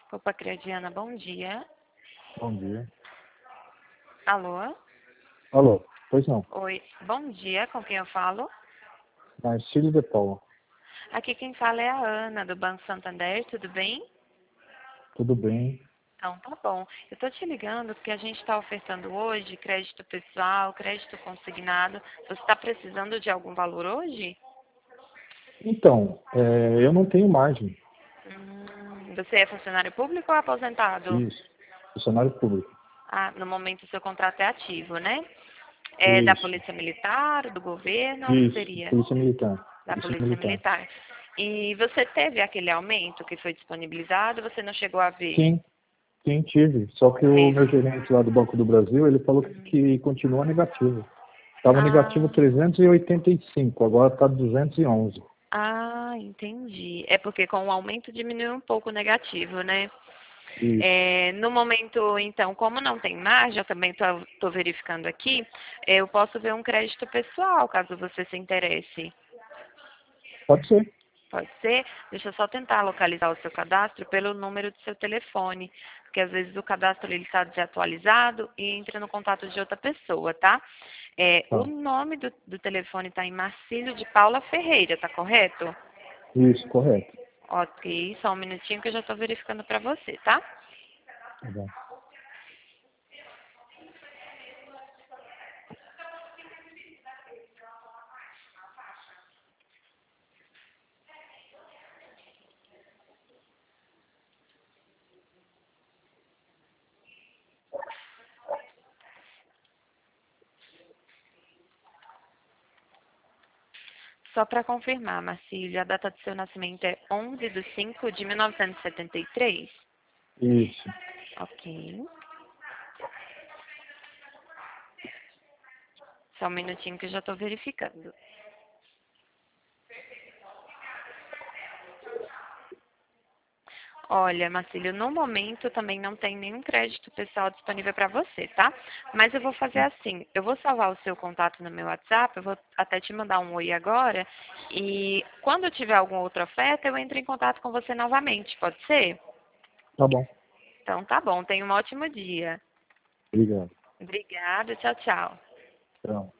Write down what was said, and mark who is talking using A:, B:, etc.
A: Opa, Crediana, bom dia.
B: Bom dia.
A: Alô?
B: Alô, pois não.
A: Oi, bom dia, com quem eu falo?
B: Marcílio de Paula.
A: Aqui quem fala é a Ana, do Banco Santander, tudo bem?
B: Tudo bem?
A: Então, tá bom. Eu tô te ligando porque a gente está ofertando hoje crédito pessoal, crédito consignado. Você está precisando de algum valor hoje?
B: Então, eu não tenho margem.
A: Você é funcionário público ou aposentado?
B: Isso. Funcionário público.
A: Ah, no momento o seu contrato é ativo, né? É da
B: Isso.
A: Polícia Militar, do governo, o que
B: Isso.
A: seria?
B: Polícia Militar.
A: Da
B: Polícia
A: Polícia
B: Militar.
A: Militar. E você teve aquele aumento que foi disponibilizado? Você não chegou a ver?
B: Sim, sim, tive. Só que o meu
A: Teve.
B: gerente lá do Banco do Brasil, ele falou que continua negativo. Estava negativo
A: Ah,
B: 385, agora está 211.
A: entendi. É porque com o aumento diminuiu um pouco o negativo, né?
B: Isso.
A: No momento, então, como não tem margem, eu também estou verificando aqui, eu posso ver um crédito pessoal, caso você se interesse.
B: Pode ser.
A: Pode ser? Deixa eu só tentar localizar o seu cadastro pelo número do seu telefone, porque às vezes o cadastro ele está desatualizado e entra no contato de outra pessoa, tá? O
B: Tá.
A: nome do telefone está em Marcílio de Paula Ferreira, tá correto?
B: Isso, correto.
A: Ok, só um minutinho que eu já estou verificando para você, tá?
B: Tá bom.
A: Só para confirmar, Marcílio, a data do seu nascimento é 11/5/1973?
B: Isso.
A: Ok. Só um minutinho que eu já estou verificando. Olha, Marcílio, no momento também não tem nenhum crédito pessoal disponível para você, tá? Mas eu vou fazer assim, eu vou salvar o seu contato no meu WhatsApp, eu vou até te mandar um oi agora, e quando eu tiver alguma outra oferta, eu entro em contato com você novamente, pode ser?
B: Tá bom.
A: Então tá bom, tenha um ótimo dia.
B: Obrigado.
A: Obrigada, tchau, tchau.
B: Tchau.